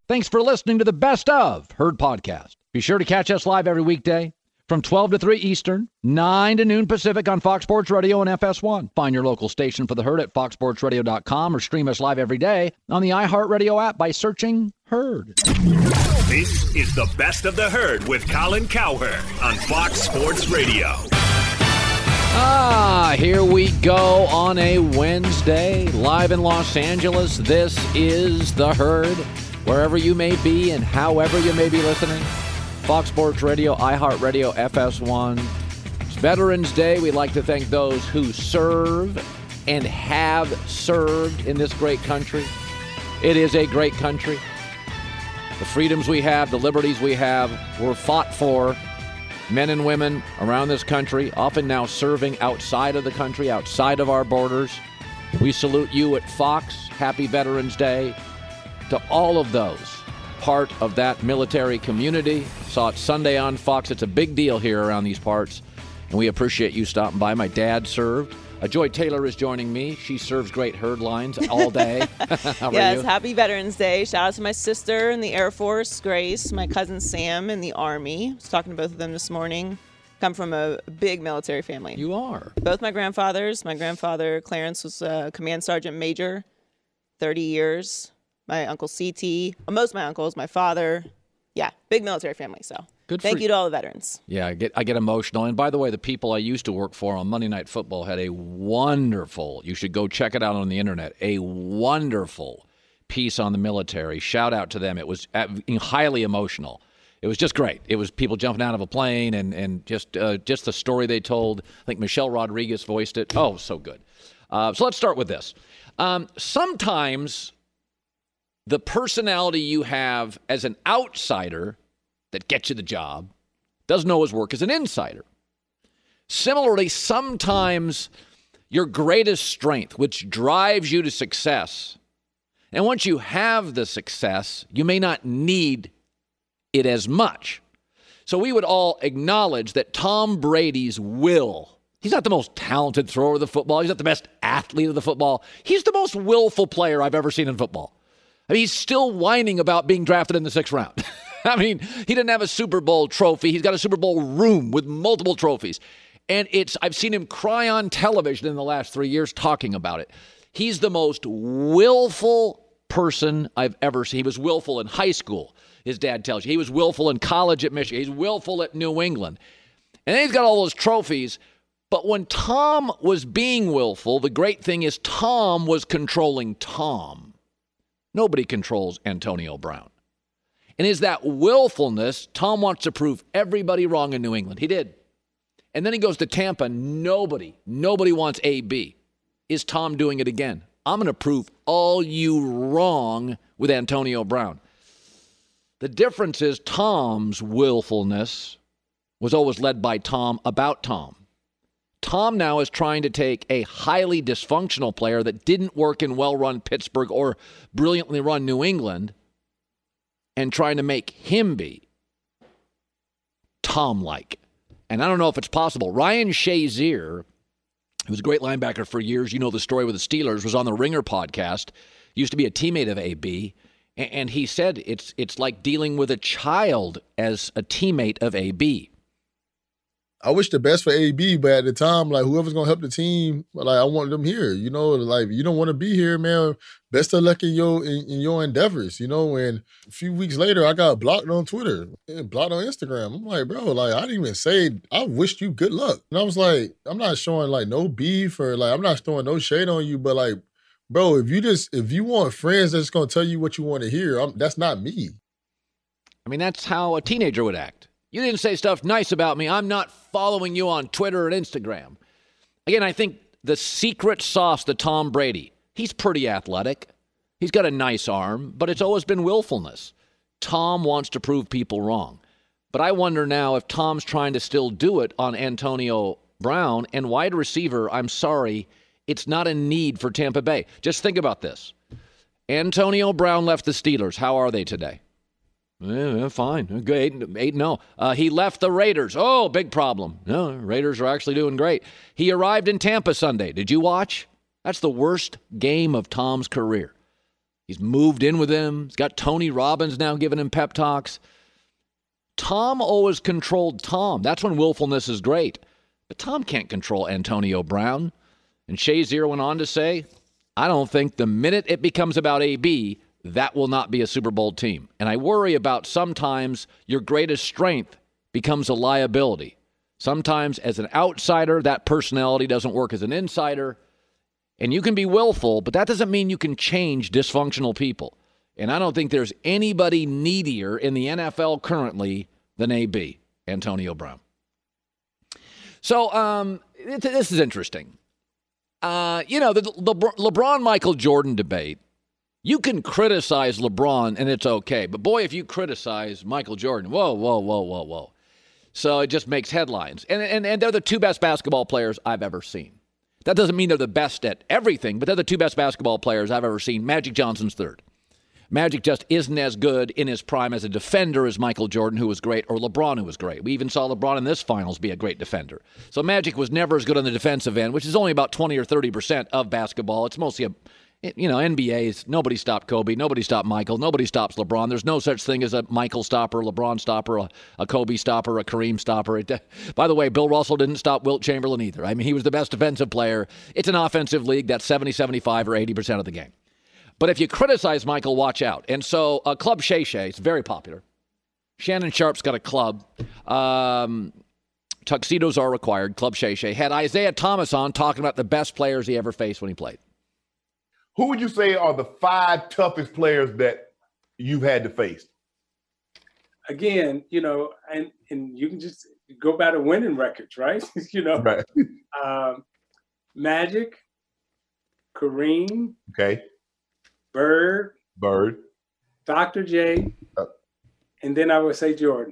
Thanks for listening to the Best of Herd podcast. Be sure to catch us live every weekday from 12 to 3 Eastern, 9 to noon Pacific on Fox Sports Radio and FS1. Find your local station for the Herd at foxsportsradio.com or stream us live every day on the iHeartRadio app by searching Herd. This is the Best of the Herd with Colin Cowherd on Fox Sports Radio. Here we go on a Wednesday, live in Los Angeles. This is the Herd, wherever you may be and however you may be listening. Fox Sports Radio, iHeartRadio, FS1. It's Veterans Day. We'd like to thank those who serve and have served in this great country. It is a great country. The freedoms we have, the liberties we have, were fought for. Men and women around this country, often now serving outside of the country, outside of our borders. We salute you at Fox. Happy Veterans Day to all of those part of that military community. Saw it Sunday on Fox. It's a big deal here around these parts, and we appreciate you stopping by. My dad served. Joy Taylor is joining me. She serves great herd lines all day. How are yes, you? Happy Veterans Day. Shout out to my sister in the Air Force, Grace, my cousin Sam in the Army. I was talking to both of them this morning. Come from a big military family. You are. Both my grandfathers. My grandfather, Clarence, was a command sergeant major, 30 years. My uncle CT, most of my uncles, my father. Yeah, big military family. So thank you to all the veterans. Yeah, I get emotional. And by the way, the people I used to work for on Monday Night Football had a wonderful, you should go check it out on the internet, a wonderful piece on the military. Shout out to them. It was highly emotional. It was just great. It was people jumping out of a plane and just the story they told. I think Michelle Rodriguez voiced it. Oh, so good. So let's start with this. Sometimes the personality you have as an outsider that gets you the job doesn't always work as an insider. Similarly, sometimes your greatest strength, which drives you to success, and once you have the success, you may not need it as much. So we would all acknowledge that Tom Brady's will, he's not the most talented thrower of the football, he's not the best athlete of the football, he's the most willful player I've ever seen in football. I mean, he's still whining about being drafted in the 6th round. I mean, he didn't have a Super Bowl trophy. He's got a Super Bowl room with multiple trophies. And I've seen him cry on television in the last 3 years talking about it. He's the most willful person I've ever seen. He was willful in high school, his dad tells you. He was willful in college at Michigan. He's willful at New England. And then he's got all those trophies. But when Tom was being willful, the great thing is Tom was controlling Tom. Nobody controls Antonio Brown. And is that willfulness, Tom wants to prove everybody wrong in New England. He did. And then he goes to Tampa. Nobody wants AB. Is Tom doing it again? I'm going to prove all you wrong with Antonio Brown. The difference is Tom's willfulness was always led by Tom about Tom. Tom now is trying to take a highly dysfunctional player that didn't work in well-run Pittsburgh or brilliantly run New England and trying to make him be Tom-like. And I don't know if it's possible. Ryan Shazier, who was a great linebacker for years, you know the story with the Steelers, was on the Ringer podcast, used to be a teammate of AB, and he said it's like dealing with a child as a teammate of AB. I wish the best for AB, but at the time, like, whoever's going to help the team, like, I want them here. You know, like, you don't want to be here, man. Best of luck in your endeavors, you know. And a few weeks later, I got blocked on Twitter and blocked on Instagram. I'm like, bro, like, I didn't even say, I wished you good luck. And I was like, I'm not showing, like, no beef or, like, I'm not throwing no shade on you, but, like, bro, if you want friends that's going to tell you what you want to hear, that's not me. I mean, that's how a teenager would act. You didn't say stuff nice about me. I'm not following you on Twitter and Instagram. Again, I think the secret sauce to Tom Brady, he's pretty athletic. He's got a nice arm, but it's always been willfulness. Tom wants to prove people wrong. But I wonder now if Tom's trying to still do it on Antonio Brown and wide receiver. I'm sorry, it's not a need for Tampa Bay. Just think about this. Antonio Brown left the Steelers. How are they today? Fine. Good. 8-0. He left the Raiders. Oh, big problem. No, Raiders are actually doing great. He arrived in Tampa Sunday. Did you watch? That's the worst game of Tom's career. He's moved in with him. He's got Tony Robbins now giving him pep talks. Tom always controlled Tom. That's when willfulness is great. But Tom can't control Antonio Brown. And Shazier went on to say, I don't think the minute it becomes about AB, that will not be a Super Bowl team. And I worry about sometimes your greatest strength becomes a liability. Sometimes as an outsider, that personality doesn't work as an insider. And you can be willful, but that doesn't mean you can change dysfunctional people. And I don't think there's anybody needier in the NFL currently than AB, Antonio Brown. So this is interesting. The LeBron-Michael Jordan debate, you can criticize LeBron and it's okay. But boy, if you criticize Michael Jordan, whoa. So it just makes headlines. And they're the two best basketball players I've ever seen. That doesn't mean they're the best at everything, but they're the two best basketball players I've ever seen. Magic Johnson's third. Magic just isn't as good in his prime as a defender as Michael Jordan, who was great, or LeBron, who was great. We even saw LeBron in this finals be a great defender. So Magic was never as good on the defensive end, which is only about 20 or 30% of basketball. It's mostly NBA's. Nobody stopped Kobe. Nobody stopped Michael. Nobody stops LeBron. There's no such thing as a Michael stopper, LeBron stopper, a Kobe stopper, a Kareem stopper. By the way, Bill Russell didn't stop Wilt Chamberlain either. I mean, he was the best defensive player. It's an offensive league. That's 70, 75, or 80% of the game. But if you criticize Michael, watch out. And so Club Shay Shay, it's very popular. Shannon Sharp's got a club. Tuxedos are required. Club Shay Shay had Isaiah Thomas on talking about the best players he ever faced when he played. Who would you say are the 5 toughest players that you've had to face? Again, and you can just go by the winning records, right? Right. Magic, Kareem. Okay. Bird, Dr. J, and then I would say Jordan.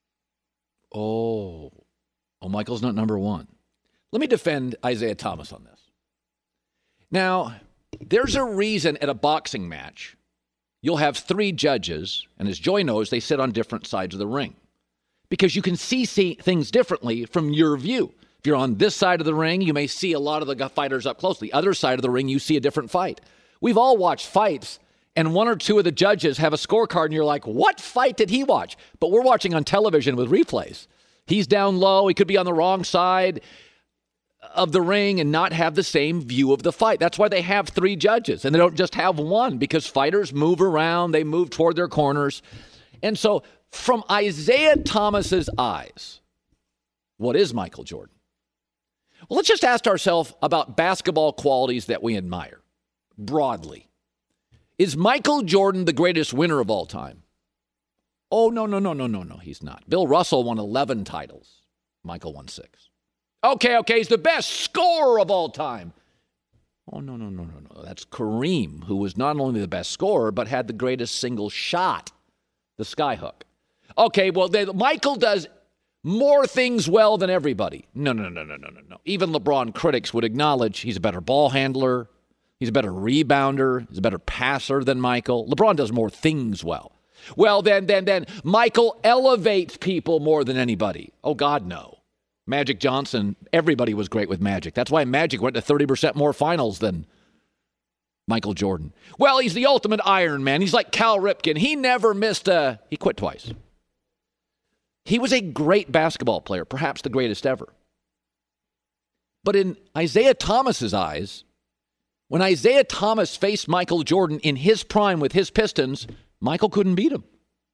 Oh, Michael's not number one. Let me defend Isaiah Thomas on this. Now, there's a reason at a boxing match you'll have 3 judges, and as Joy knows, they sit on different sides of the ring because you can see things differently from your view. If you're on this side of the ring, you may see a lot of the fighters up close. The other side of the ring, you see a different fight. We've all watched fights, and 1 or 2 of the judges have a scorecard, and you're like, what fight did he watch? But we're watching on television with replays. He's down low. He could be on the wrong side of the ring and not have the same view of the fight. That's why they have 3 judges, and they don't just have 1 because fighters move around. They move toward their corners. And so from Isaiah Thomas's eyes, what is Michael Jordan? Well, let's just ask ourselves about basketball qualities that we admire. Broadly. Is Michael Jordan the greatest winner of all time? Oh, no, he's not. Bill Russell won 11 titles. Michael won 6. Okay, he's the best scorer of all time. Oh, no. That's Kareem, who was not only the best scorer, but had the greatest single shot, the skyhook. Okay, well, Michael does more things well than everybody. No. Even LeBron critics would acknowledge he's a better ball handler. He's a better rebounder. He's a better passer than Michael. LeBron does more things well. Well, then Michael elevates people more than anybody. Oh, God, no. Magic Johnson, everybody was great with Magic. That's why Magic went to 30% more finals than Michael Jordan. Well, he's the ultimate Iron Man. He's like Cal Ripken. He never missed he quit twice. He was a great basketball player, perhaps the greatest ever. But in Isaiah Thomas's eyes, when Isaiah Thomas faced Michael Jordan in his prime with his Pistons, Michael couldn't beat him.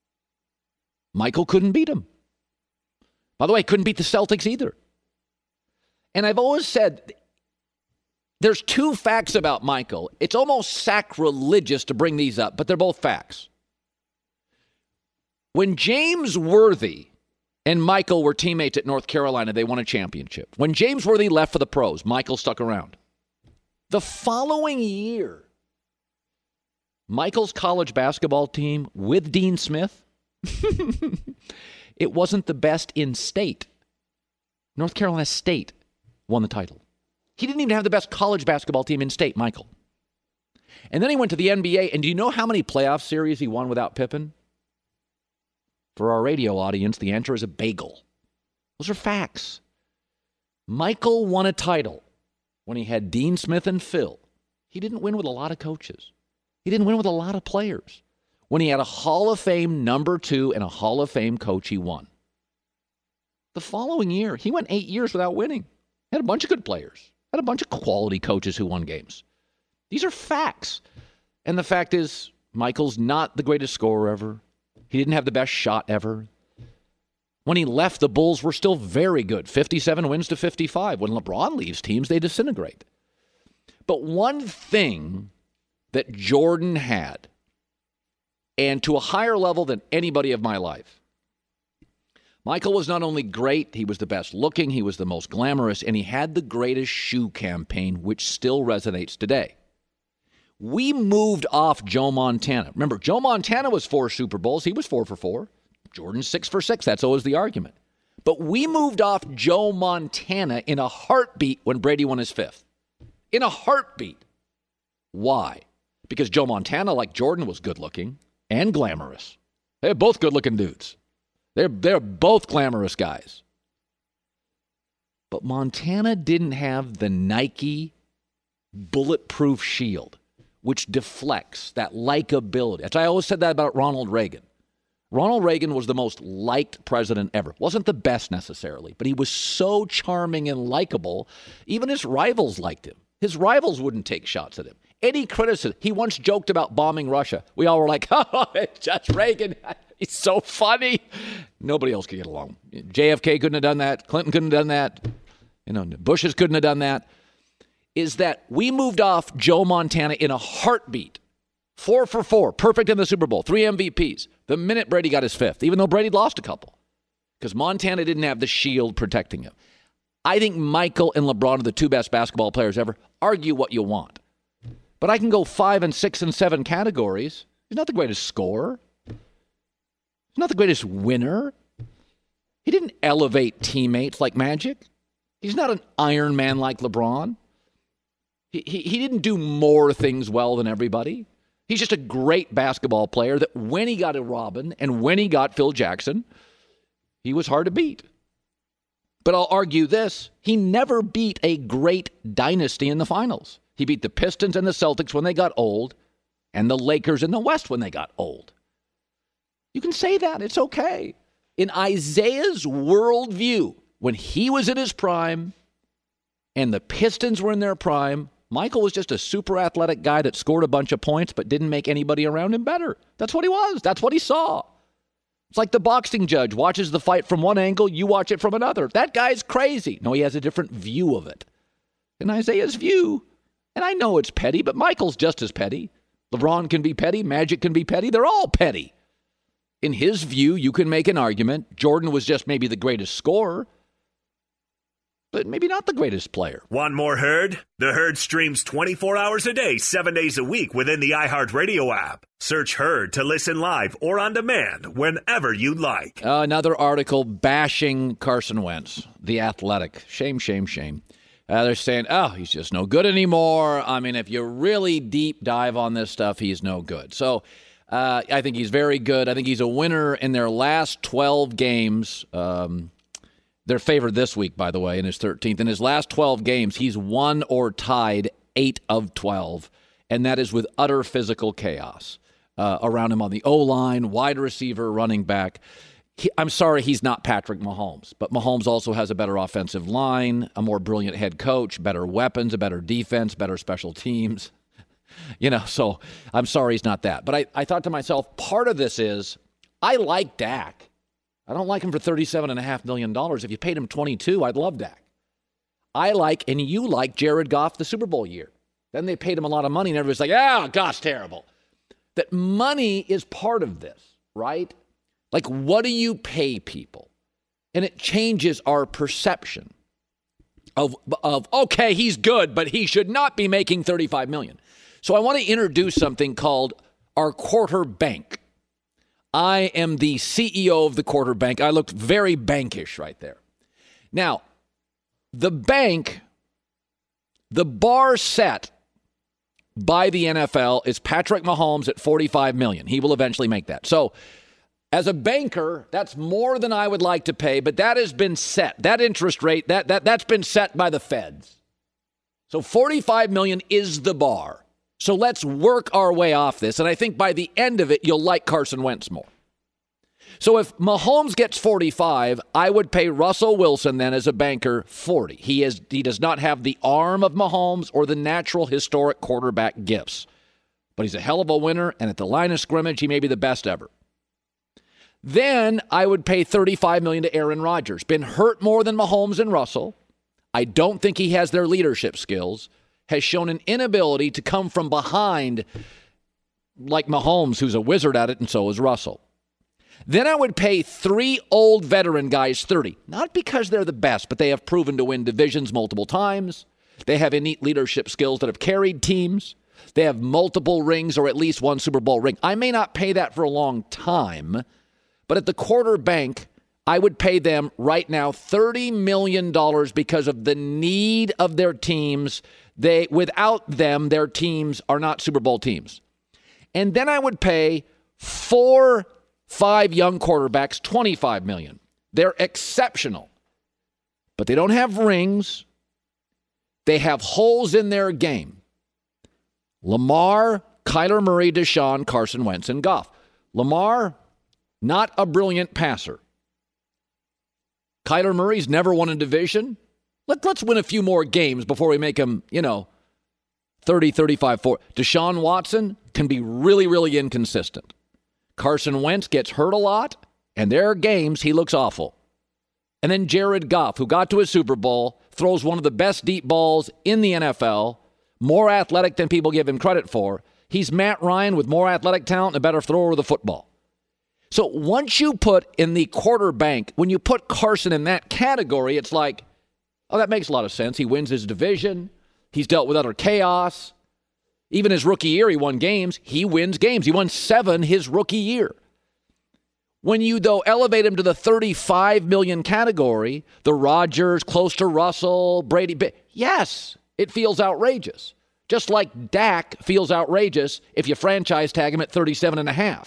By the way, couldn't beat the Celtics either. And I've always said, there's 2 facts about Michael. It's almost sacrilegious to bring these up, but they're both facts. When James Worthy and Michael were teammates at North Carolina, they won a championship. When James Worthy left for the pros, Michael stuck around. The following year, Michael's college basketball team with Dean Smith, it wasn't the best in state. North Carolina State won the title. He didn't even have the best college basketball team in state, Michael. And then he went to the NBA, and do you know how many playoff series he won without Pippen? For our radio audience, the answer is a bagel. Those are facts. Michael won a title when he had Dean Smith and Phil. He didn't win with a lot of coaches. He didn't win with a lot of players. When he had a Hall of Fame number 2 and a Hall of Fame coach, he won. The following year, he went 8 years without winning. Had a bunch of good players. Had a bunch of quality coaches who won games. These are facts. And the fact is, Michael's not the greatest scorer ever. He didn't have the best shot ever. When he left, the Bulls were still very good. 57 wins to 55. When LeBron leaves teams, they disintegrate. But one thing that Jordan had, and to a higher level than anybody of my life, Michael was not only great, he was the best looking, he was the most glamorous, and he had the greatest shoe campaign, which still resonates today. We moved off Joe Montana. Remember, Joe Montana was 4 Super Bowls. He was 4 for 4. Jordan's 6 for 6. That's always the argument. But we moved off Joe Montana in a heartbeat when Brady won his 5th. In a heartbeat. Why? Because Joe Montana, like Jordan, was good-looking and glamorous. They're both good-looking dudes. They're both glamorous guys. But Montana didn't have the Nike bulletproof shield, which deflects, that likability. That's why I always said that about Ronald Reagan. Ronald Reagan was the most liked president ever. Wasn't the best necessarily, but he was so charming and likable, even his rivals liked him. His rivals wouldn't take shots at him. Any criticism, he once joked about bombing Russia. We all were like, oh, it's just Reagan. He's so funny. Nobody else could get along. JFK couldn't have done that. Clinton couldn't have done that. Bushes couldn't have done that. Is that we moved off Joe Montana in a heartbeat. 4 for 4, perfect in the Super Bowl, 3 MVPs. The minute Brady got his 5th, even though Brady lost a couple, because Montana didn't have the shield protecting him. I think Michael and LeBron are the 2 best basketball players ever. Argue what you want. But I can go 5 and 6 and 7 categories. He's not the greatest scorer. He's not the greatest winner. He didn't elevate teammates like Magic. He's not an Iron Man like LeBron. He didn't do more things well than everybody. He's just a great basketball player that when he got a Robin and when he got Phil Jackson, he was hard to beat. But I'll argue this. He never beat a great dynasty in the finals. He beat the Pistons and the Celtics when they got old and the Lakers in the West when they got old. You can say that. It's okay. In Isaiah's worldview, when he was in his prime and the Pistons were in their prime, Michael was just a super athletic guy that scored a bunch of points but didn't make anybody around him better. That's what he was. That's what he saw. It's like the boxing judge watches the fight from one angle, you watch it from another. That guy's crazy. No, he has a different view of it. In Isaiah's view, and I know it's petty, but Michael's just as petty. LeBron can be petty. Magic can be petty. They're all petty. In his view, you can make an argument. Jordan was just maybe the greatest scorer, but maybe not the greatest player. Want more Herd? The Herd streams 24 hours a day, 7 days a week within the iHeartRadio app. Search Herd to listen live or on demand whenever you'd like. Another article bashing Carson Wentz, The Athletic. Shame, shame, shame. They're saying, oh, he's just no good anymore. I mean, if you really deep dive on this stuff, he's no good. So I think he's very good. I think he's a winner in their last 12 games. They're favored this week, by the way, in his 13th. In his last 12 games, he's won or tied 8 of 12, and that is with utter physical chaos around him on the O-line, wide receiver, running back. I'm sorry he's not Patrick Mahomes, but Mahomes also has a better offensive line, a more brilliant head coach, better weapons, a better defense, better special teams. So I'm sorry he's not that. But I thought to myself, part of this is I like Dak. I don't like him for $37.5 million. If you paid him $22, I'd love Dak. I like, and you like, Jared Goff the Super Bowl year. Then they paid him a lot of money, and everybody's like, oh, Goff's terrible. That money is part of this, right? Like, what do you pay people? And it changes our perception of okay, he's good, but he should not be making $35 million. So I want to introduce something called our quarter bank. I am the CEO of the quarter bank. I looked very bankish right there. Now, the bank, the bar set by the NFL is Patrick Mahomes at $45 million. He will eventually make that. So as a banker, that's more than I would like to pay, but that has been set. That interest rate, that's been set by the feds. So $45 million is the bar. So let's work our way off this. And I think by the end of it, you'll like Carson Wentz more. So if Mahomes gets 45, I would pay Russell Wilson then as a banker 40. He does not have the arm of Mahomes or the natural historic quarterback gifts. But he's a hell of a winner, and at the line of scrimmage, he may be the best ever. Then I would pay $35 million to Aaron Rodgers. Been hurt more than Mahomes and Russell. I don't think he has their leadership skills. Has shown an inability to come from behind like Mahomes, who's a wizard at it, and so is Russell. Then I would pay 3 old veteran guys 30. Not because they're the best, but they have proven to win divisions multiple times. They have innate leadership skills that have carried teams. They have multiple rings or at least one Super Bowl ring. I may not pay that for a long time, but at the quarter bank, I would pay them right now $30 million because of the need of their teams. Without them, their teams are not Super Bowl teams. And then I would pay 5 young quarterbacks $25 million. They're exceptional, but they don't have rings. They have holes in their game. Lamar, Kyler Murray, Deshaun, Carson Wentz, and Goff. Lamar, not a brilliant passer. Kyler Murray's never won a division. Let's win a few more games before we make him, 30, 35, 40. Deshaun Watson can be really, really inconsistent. Carson Wentz gets hurt a lot, and there are games he looks awful. And then Jared Goff, who got to a Super Bowl, throws one of the best deep balls in the NFL, more athletic than people give him credit for. He's Matt Ryan with more athletic talent and a better thrower of the football. So once you put in the quarter bank, when you put Carson in that category, it's like, oh, that makes a lot of sense. He wins his division. He's dealt with utter chaos. Even his rookie year, he won games. He wins games. He won 7 his rookie year. When you, though, elevate him to the $35 million category, the Rodgers, close to Russell, Brady, yes, it feels outrageous. Just like Dak feels outrageous if you franchise tag him at 37.5.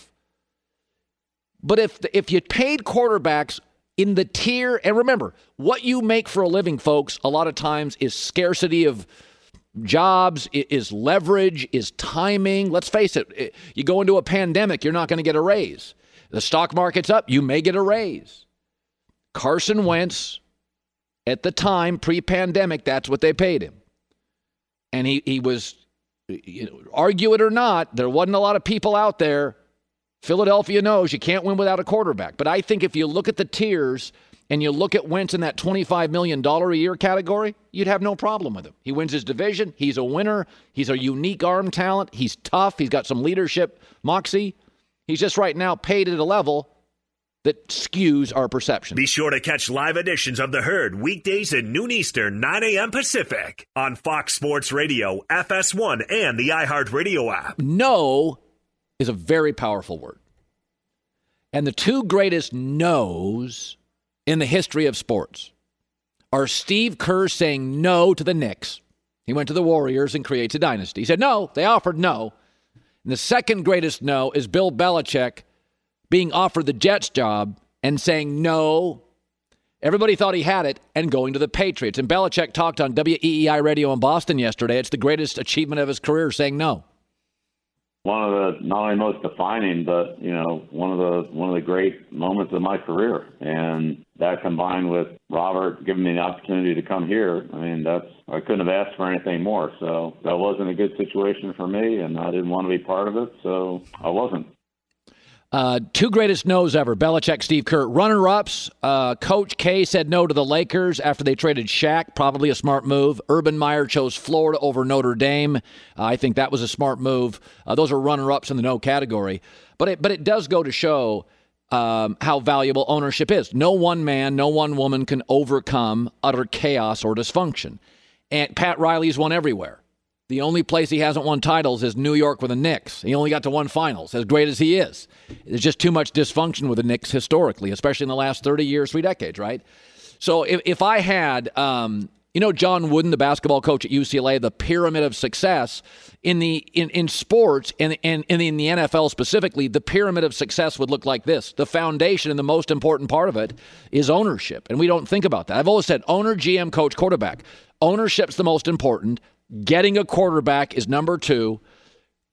But if you paid quarterbacks in the tier, and remember, what you make for a living, folks, a lot of times is scarcity of jobs, is leverage, is timing. Let's face it, you go into a pandemic, you're not going to get a raise. The stock market's up, you may get a raise. Carson Wentz, at the time, pre-pandemic, that's what they paid him. And he was, argue it or not, there wasn't a lot of people out there. Philadelphia knows you can't win without a quarterback. But I think if you look at the tiers and you look at Wentz in that $25 million a year category, you'd have no problem with him. He wins his division. He's a winner. He's a unique arm talent. He's tough. He's got some leadership moxie. He's just right now paid at a level that skews our perception. Be sure to catch live editions of The Herd weekdays at noon Eastern, 9 a.m. Pacific on Fox Sports Radio, FS1, and the iHeartRadio app. No is a very powerful word. And the 2 greatest no's in the history of sports are Steve Kerr saying no to the Knicks. He went to the Warriors and creates a dynasty. He said no. They offered no. And the second greatest no is Bill Belichick being offered the Jets job and saying no. Everybody thought he had it and going to the Patriots. And Belichick talked on WEEI radio in Boston yesterday. It's the greatest achievement of his career, saying no. One of the not only most defining, but one of the great moments of my career, and that combined with Robert giving me the opportunity to come here, I couldn't have asked for anything more. So that wasn't a good situation for me, and I didn't want to be part of it, so I wasn't. 2 greatest no's ever, Belichick, Steve Kerr. Runner-ups, Coach K said no to the Lakers after they traded Shaq, probably a smart move. Urban Meyer chose Florida over Notre Dame. I think that was a smart move. Those are runner-ups in the no category. But it does go to show how valuable ownership is. No one man, no one woman can overcome utter chaos or dysfunction. And Pat Riley's won everywhere. The only place he hasn't won titles is New York with the Knicks. He only got to 1 finals, as great as he is. There's just too much dysfunction with the Knicks historically, especially in the last 30 years, 3 decades, right? So if I had, John Wooden, the basketball coach at UCLA, the pyramid of success in sports and in the NFL specifically, the pyramid of success would look like this. The foundation and the most important part of it is ownership, and we don't think about that. I've always said owner, GM, coach, quarterback. Ownership's the most important. Getting a quarterback is number 2.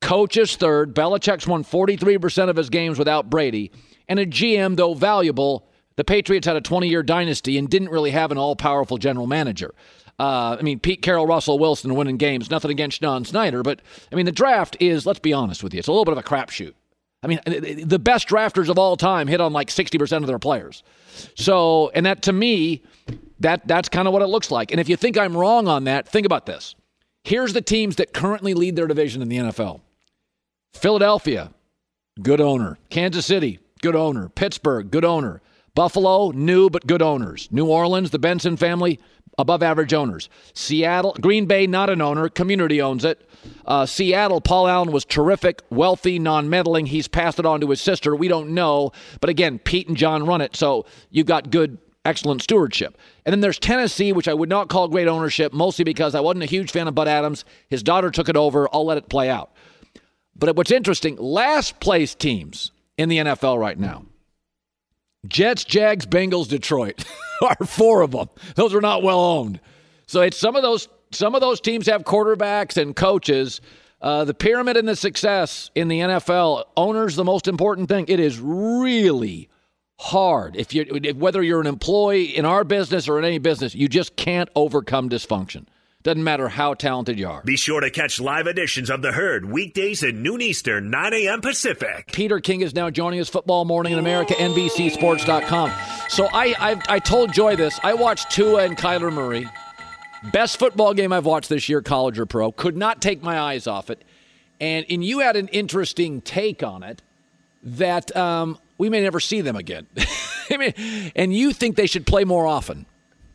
Coach is third. Belichick's won 43% of his games without Brady. And a GM, though valuable, the Patriots had a 20-year dynasty and didn't really have an all-powerful general manager. Pete Carroll, Russell Wilson are winning games. Nothing against John Snyder, but, the draft is, let's be honest with you, it's a little bit of a crapshoot. The best drafters of all time hit on like 60% of their players. So, and that to me, that's kind of what it looks like. And if you think I'm wrong on that, think about this. Here's the teams that currently lead their division in the NFL. Philadelphia, good owner. Kansas City, good owner. Pittsburgh, good owner. Buffalo, new but good owners. New Orleans, the Benson family, above average owners. Seattle, Green Bay, not an owner. Community owns it. Seattle, Paul Allen was terrific, wealthy, non-meddling. He's passed it on to his sister. We don't know. But again, Pete and John run it, so you've got good, excellent stewardship. And then there's Tennessee, which I would not call great ownership, mostly because I wasn't a huge fan of Bud Adams. His daughter took it over. I'll let it play out. But what's interesting, last place teams in the NFL right now, Jets, Jags, Bengals, Detroit are four of them. Those are not well owned. So it's some of those teams have quarterbacks and coaches. The pyramid and the success in the NFL, owners the most important thing. It is really hard. Whether you're an employee in our business or in any business, you just can't overcome dysfunction. Doesn't matter how talented you are. Be sure to catch live editions of The Herd weekdays at noon Eastern, 9 a.m. Pacific. Peter King is now joining us, Football Morning in America, NBCSports.com. So I told Joy this. I watched Tua and Kyler Murray. Best football game I've watched this year, college or pro. Could not take my eyes off it. And you had an interesting take on it that we may never see them again. And you think they should play more often.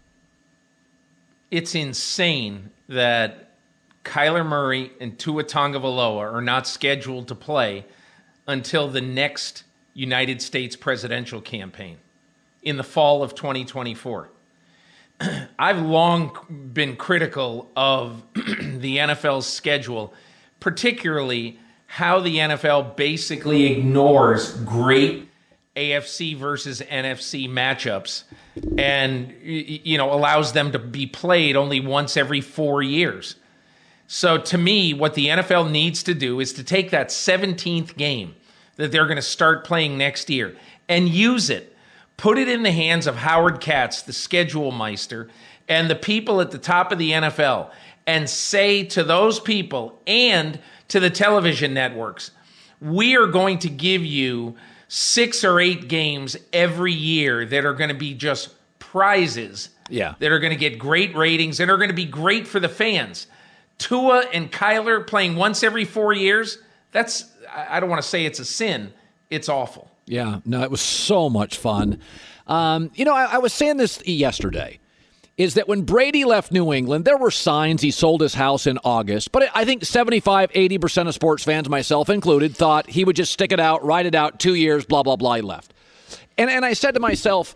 It's insane that Kyler Murray and Tua Tagovailoa are not scheduled to play until the next United States presidential campaign in the fall of 2024. I've long been critical of the NFL's schedule, particularly how the NFL basically ignores great AFC versus NFC matchups and, allows them to be played only once every 4 years. So to me, what the NFL needs to do is to take that 17th game that they're going to start playing next year and use it. Put it in the hands of Howard Katz, the schedule meister, and the people at the top of the NFL, and say to those people and to the television networks, we are going to give you 6 or 8 games every year that are going to be just prizes, that are going to get great ratings and are going to be great for the fans. Tua and Kyler playing once every 4 years, I don't want to say it's a sin. It's awful. Yeah, no, it was so much fun. I was saying this yesterday, is that when Brady left New England, there were signs he sold his house in August. But I think 75-80% of sports fans, myself included, thought he would just stick it out, ride it out, 2 years, blah, blah, blah, he left. And I said to myself,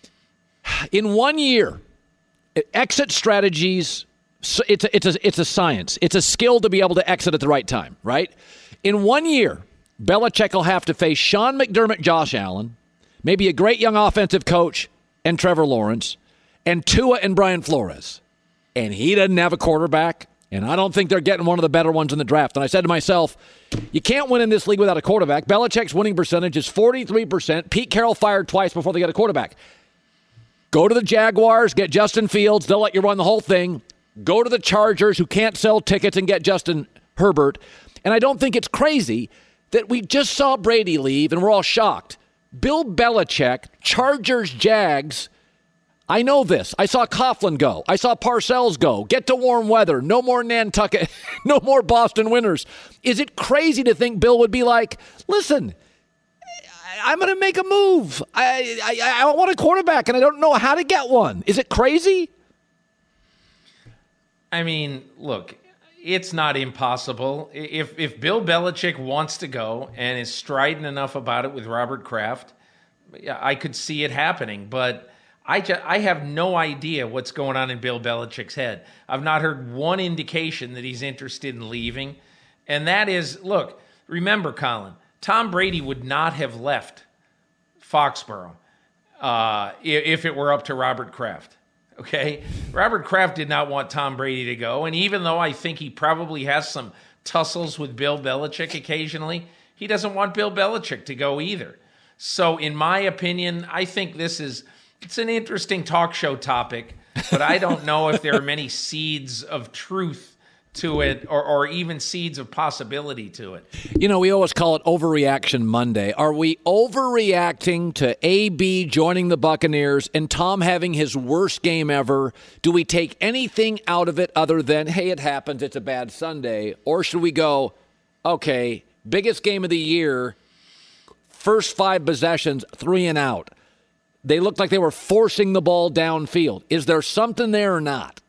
in 1 year, exit strategies, it's a science. It's a skill to be able to exit at the right time, right? In 1 year, Belichick will have to face Sean McDermott, Josh Allen, maybe a great young offensive coach, and Trevor Lawrence, and Tua and Brian Flores. And he doesn't have a quarterback, and I don't think they're getting one of the better ones in the draft. And I said to myself, you can't win in this league without a quarterback. Belichick's winning percentage is 43%. Pete Carroll fired twice before they get a quarterback. Go to the Jaguars, get Justin Fields. They'll let you run the whole thing. Go to the Chargers, who can't sell tickets, and get Justin Herbert. And I don't think it's crazy that we just saw Brady leave, and we're all shocked. Bill Belichick, Chargers, Jags. I know this. I saw Coughlin go. I saw Parcells go. Get to warm weather. No more Nantucket. No more Boston Winners. Is it crazy to think Bill would be like, listen, I'm going to make a move. I want a quarterback, and I don't know how to get one. Is it crazy? I mean, look, it's not impossible. If Bill Belichick wants to go and is strident enough about it with Robert Kraft, I could see it happening. But I have no idea what's going on in Bill Belichick's head. I've not heard one indication that he's interested in leaving. And that is, look, remember, Colin, Tom Brady would not have left Foxborough if it were up to Robert Kraft. Okay? Robert Kraft did not want Tom Brady to go. And even though I think he probably has some tussles with Bill Belichick occasionally. He doesn't want Bill Belichick to go either. So in my opinion, I think it's an interesting talk show topic, but I don't know if there are many seeds of truth to it or even seeds of possibility to it. We always call it Overreaction Monday. Are we overreacting to AB joining the Buccaneers and Tom having his worst game ever? Do we take anything out of it other than, hey, it happens, it's a bad Sunday? Or should we go, okay, biggest game of the year, first 5 possessions, 3 and out. They looked like they were forcing the ball downfield. Is there something there or not?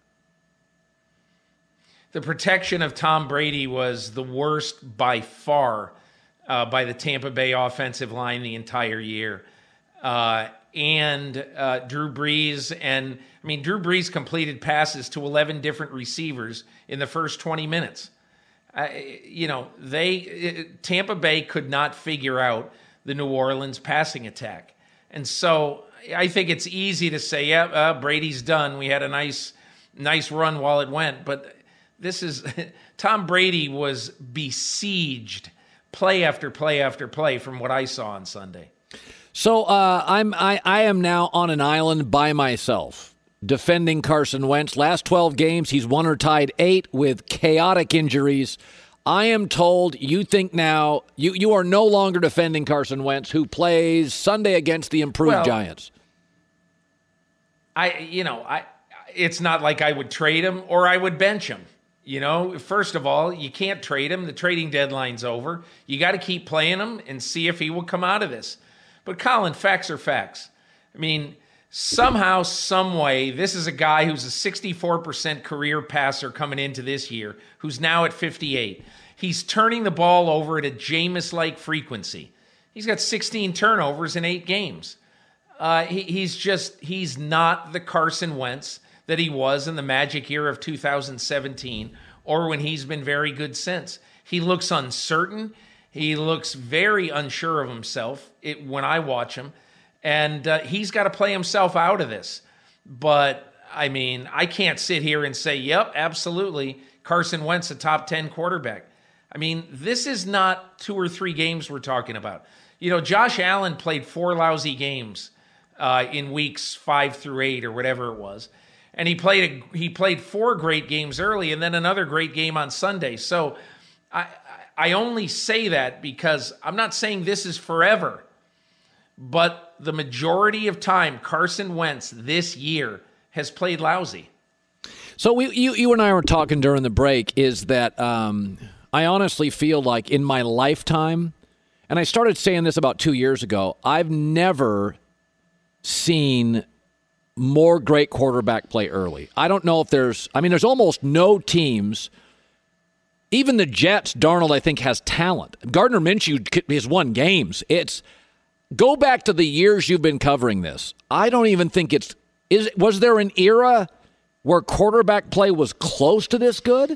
The protection of Tom Brady was the worst by far by the Tampa Bay offensive line the entire year. And Drew Brees. And, Drew Brees completed passes to 11 different receivers in the first 20 minutes. Tampa Bay could not figure out the New Orleans passing attack. And so I think it's easy to say, Brady's done. We had a nice run while it went. But this is Tom Brady was besieged play after play after play from what I saw on Sunday. So I am now on an island by myself defending Carson Wentz. Last 12 games, he's won or tied 8 with chaotic injuries. I am told you think now you are no longer defending Carson Wentz, who plays Sunday against the improved Giants. It's not like I would trade him or I would bench him. First of all, you can't trade him. The trading deadline's over. You got to keep playing him and see if he will come out of this. But Colin, facts are facts. Somehow, some way, this is a guy who's a 64% career passer coming into this year, who's now at 58. He's turning the ball over at a Jameis-like frequency. He's got 16 turnovers in 8 games. He's not the Carson Wentz that he was in the magic year of 2017 or when he's been very good since. He looks uncertain. He looks very unsure of himself when I watch him. And he's got to play himself out of this. But, I can't sit here and say, yep, absolutely, Carson Wentz, a top 10 quarterback. This is not 2 or 3 games we're talking about. Josh Allen played 4 lousy games in weeks 5 through 8 or whatever it was. And he played 4 great games early and then another great game on Sunday. So I only say that because I'm not saying this is forever. But the majority of time, Carson Wentz this year has played lousy. So you and I were talking during the break is that I honestly feel like in my lifetime, and I started saying this about 2 years ago, I've never seen more great quarterback play early. I don't know if there's almost no teams. Even the Jets, Darnold, I think, has talent. Gardner Minshew has won games. Go back to the years you've been covering this. I don't even think was there an era where quarterback play was close to this good?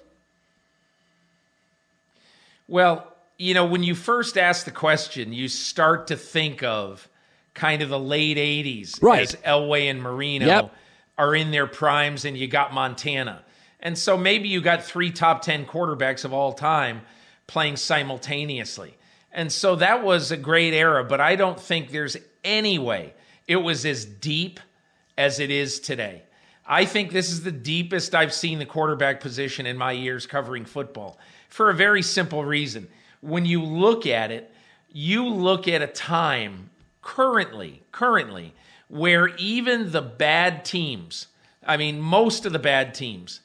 Well, when you first ask the question, you start to think of kind of the late 80s, right, as Elway and Marino are in their primes, and you got Montana. And so maybe you got 3 top 10 quarterbacks of all time playing simultaneously. And so that was a great era, but I don't think there's any way it was as deep as it is today. I think this is the deepest I've seen the quarterback position in my years covering football for a very simple reason. When you look at it, you look at a time currently, where even the bad teams, most of the bad teams,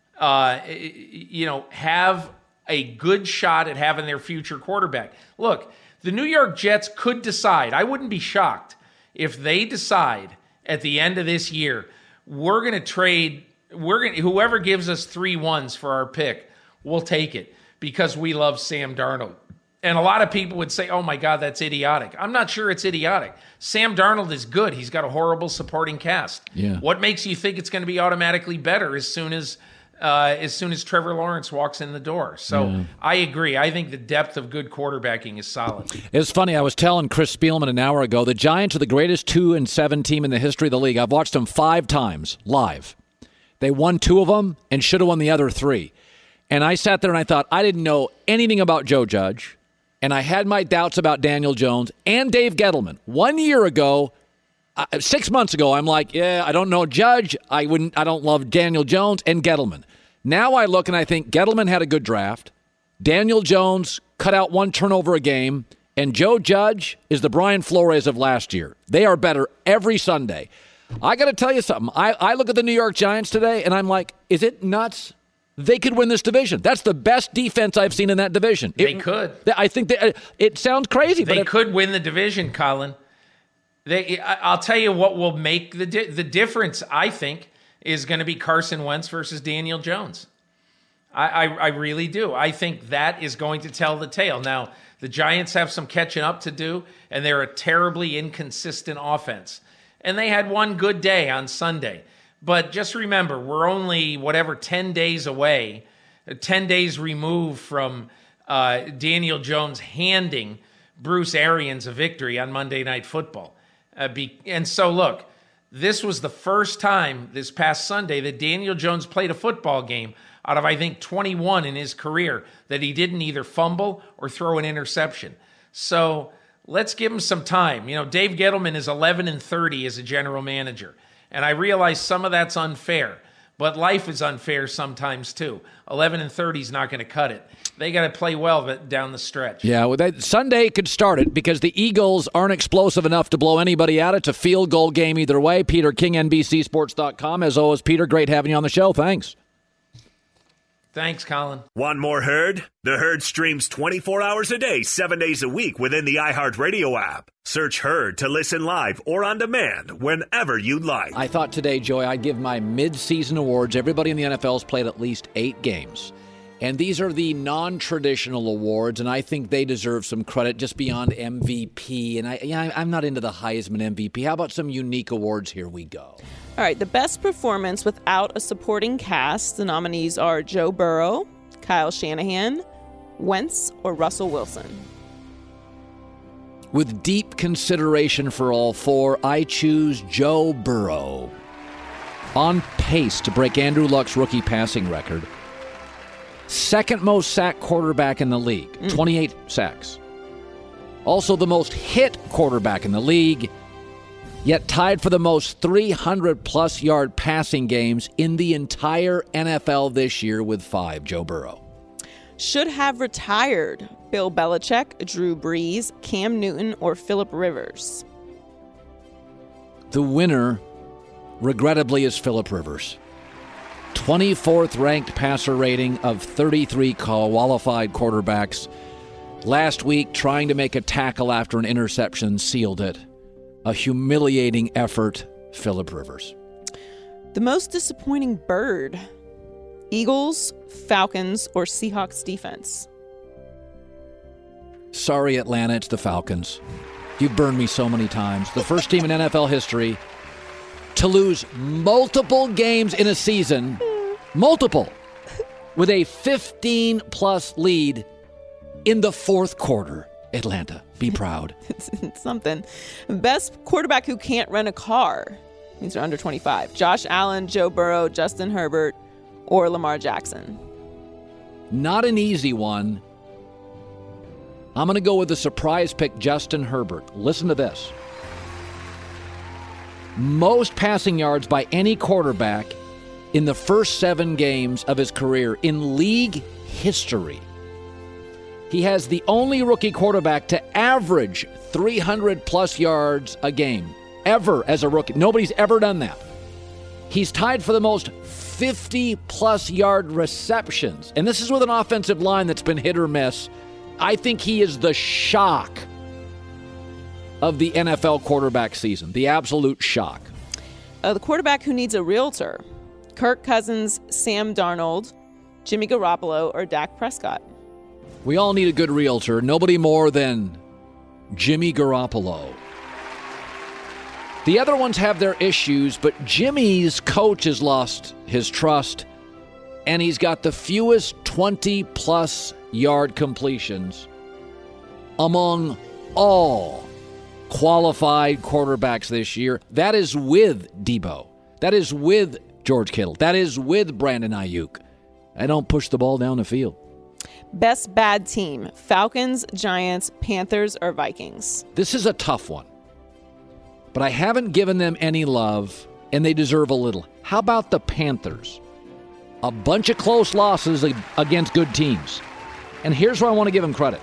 have a good shot at having their future quarterback. Look, the New York Jets could decide. I wouldn't be shocked if they decide at the end of this year, we're going to trade, whoever gives us 3 1s for our pick, we'll take it because we love Sam Darnold. And a lot of people would say, oh my God, that's idiotic. I'm not sure it's idiotic. Sam Darnold is good. He's got a horrible supporting cast. Yeah. What makes you think it's going to be automatically better as soon as Trevor Lawrence walks in the door? So I agree. I think the depth of good quarterbacking is solid. It's funny. I was telling Chris Spielman an hour ago, the Giants are the greatest 2-7 team in the history of the league. I've watched them 5 times live. They won 2 of them and should have won the other 3. And I sat there and I thought, I didn't know anything about Joe Judge. And I had my doubts about Daniel Jones and Dave Gettleman. 1 year ago, 6 months ago, I'm like, yeah, I don't know Judge. I don't love Daniel Jones and Gettleman. Now I look and I think Gettleman had a good draft. Daniel Jones cut out one turnover a game. And Joe Judge is the Brian Flores of last year. They are better every Sunday. I got to tell you something. I look at the New York Giants today, and I'm like, is it nuts? They could win this division. That's the best defense I've seen in that division. They could. I think it sounds crazy. They could win the division, Colin. I'll tell you what will make the difference, I think, is going to be Carson Wentz versus Daniel Jones. I really do. I think that is going to tell the tale. Now, the Giants have some catching up to do, and they're a terribly inconsistent offense. And they had one good day on Sunday. But just remember, we're only, 10 days away, 10 days removed from Daniel Jones handing Bruce Arians a victory on Monday Night Football. And so, look, this was the first time this past Sunday that Daniel Jones played a football game out of, I think, 21 in his career that he didn't either fumble or throw an interception. So let's give him some time. Dave Gettleman is 11-30 as a general manager. And I realize some of that's unfair, but life is unfair sometimes too. 11-30 is not going to cut it. They got to play well down the stretch. Yeah, Sunday could start it because the Eagles aren't explosive enough to blow anybody out. It's a field goal game either way. Peter King, NBCSports.com. As always, Peter, great having you on the show. Thanks. Thanks, Colin. Want more Herd? The Herd streams 24 hours a day, 7 days a week within the iHeartRadio app. Search Herd to listen live or on demand whenever you like. I thought today, Joey, I'd give my mid-season awards. Everybody in the NFL has played at least 8 games. And these are the non-traditional awards, and I think they deserve some credit just beyond MVP. And I'm not into the Heisman MVP. How about some unique awards? Here we go. All right, the best performance without a supporting cast. The nominees are Joe Burrow, Kyle Shanahan, Wentz, or Russell Wilson. With deep consideration for all 4, I choose Joe Burrow. On pace to break Andrew Luck's rookie passing record. Second most sacked quarterback in the league, 28 sacks. Also the most hit quarterback in the league, yet tied for the most 300-plus yard passing games in the entire NFL this year with 5, Joe Burrow. Should have retired: Bill Belichick, Drew Brees, Cam Newton, or Phillip Rivers. The winner, regrettably, is Phillip Rivers. 24th ranked passer rating of 33 qualified quarterbacks. Last week, trying to make a tackle after an interception sealed it. A humiliating effort, Phillip Rivers. The most disappointing bird: Eagles, Falcons, or Seahawks defense. Sorry, Atlanta, it's the Falcons. You've burned me so many times. The first team in NFL history to lose multiple games in a season, with a 15-plus lead in the fourth quarter. Atlanta, be proud. It's something. Best quarterback who can't rent a car. These are under 25. Josh Allen, Joe Burrow, Justin Herbert, or Lamar Jackson. Not an easy one. I'm going to go with the surprise pick, Justin Herbert. Listen to this. Most passing yards by any quarterback in the first 7 games of his career in league history. He has the only rookie quarterback to average 300-plus yards a game, ever as a rookie. Nobody's ever done that. He's tied for the most 50-plus yard receptions. And this is with an offensive line that's been hit or miss. I think he is the shock of the NFL quarterback season, the absolute shock. The quarterback who needs a realtor: Kirk Cousins, Sam Darnold, Jimmy Garoppolo, or Dak Prescott. We all need a good realtor. Nobody more than Jimmy Garoppolo. The other ones have their issues, but Jimmy's coach has lost his trust, and he's got the fewest 20-plus yard completions among all qualified quarterbacks this year. That is with Debo. That is with George Kittle. That is with Brandon Ayuk. I don't push the ball down the field. Best bad team: Falcons, Giants, Panthers, or Vikings? This is a tough one, but I haven't given them any love, and they deserve a little. How about the Panthers? A bunch of close losses against good teams. And here's where I want to give them credit.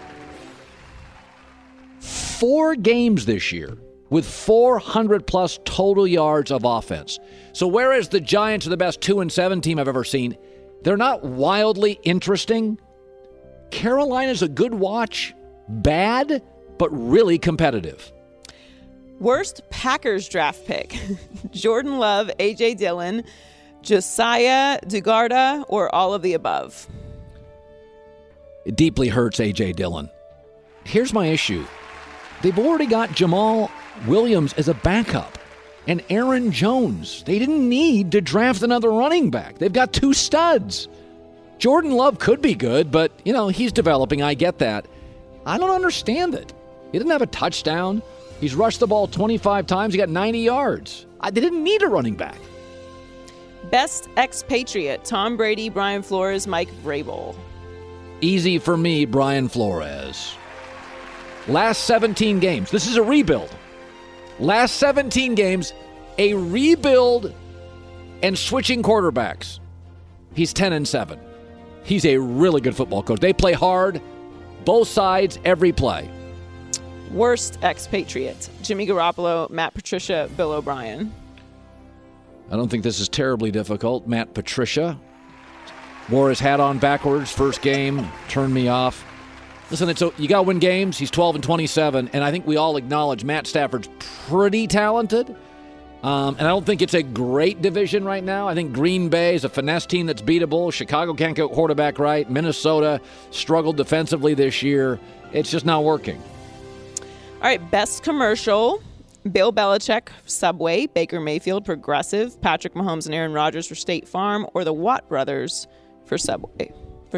4 games this year with 400-plus total yards of offense. So whereas the Giants are the best 2-7 team I've ever seen, they're not wildly interesting. Carolina's a good watch. Bad, but really competitive. Worst Packers draft pick: Jordan Love, A.J. Dillon, Josiah DeGuara, or all of the above? It deeply hurts A.J. Dillon. Here's my issue. They've already got Jamal Williams as a backup and Aaron Jones. They didn't need to draft another running back. They've got 2 studs. Jordan Love could be good, but, he's developing. I get that. I don't understand it. He didn't have a touchdown. He's rushed the ball 25 times. He got 90 yards. They didn't need a running back. Best expatriate: Tom Brady, Brian Flores, Mike Vrabel. Easy for me, Brian Flores. Last 17 games. This is a rebuild. Last 17 games, a rebuild and switching quarterbacks. He's 10-7. He's a really good football coach. They play hard, both sides, every play. Worst expatriate: Jimmy Garoppolo, Matt Patricia, Bill O'Brien. I don't think this is terribly difficult. Matt Patricia wore his hat on backwards first game, turned me off. Listen, you got to win games. He's 12-27, and I think we all acknowledge Matt Stafford's pretty talented. And I don't think it's a great division right now. I think Green Bay is a finesse team that's beatable. Chicago can't get quarterback right. Minnesota struggled defensively this year. It's just not working. All right, best commercial: Bill Belichick, Subway; Baker Mayfield, Progressive; Patrick Mahomes and Aaron Rodgers for State Farm; or the Watt brothers for Subway.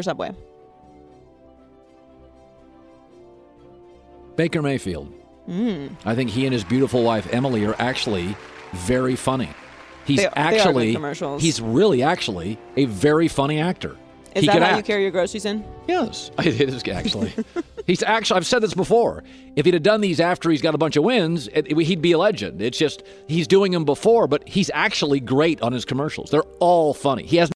Baker Mayfield. I think he and his beautiful wife Emily are actually very funny. He's really actually a very funny actor. Is that how you carry your groceries in? Yes, it is actually. I've said this before. If he'd have done these after he's got a bunch of wins, he'd be a legend. It's just he's doing them before, but he's actually great on his commercials. They're all funny. He has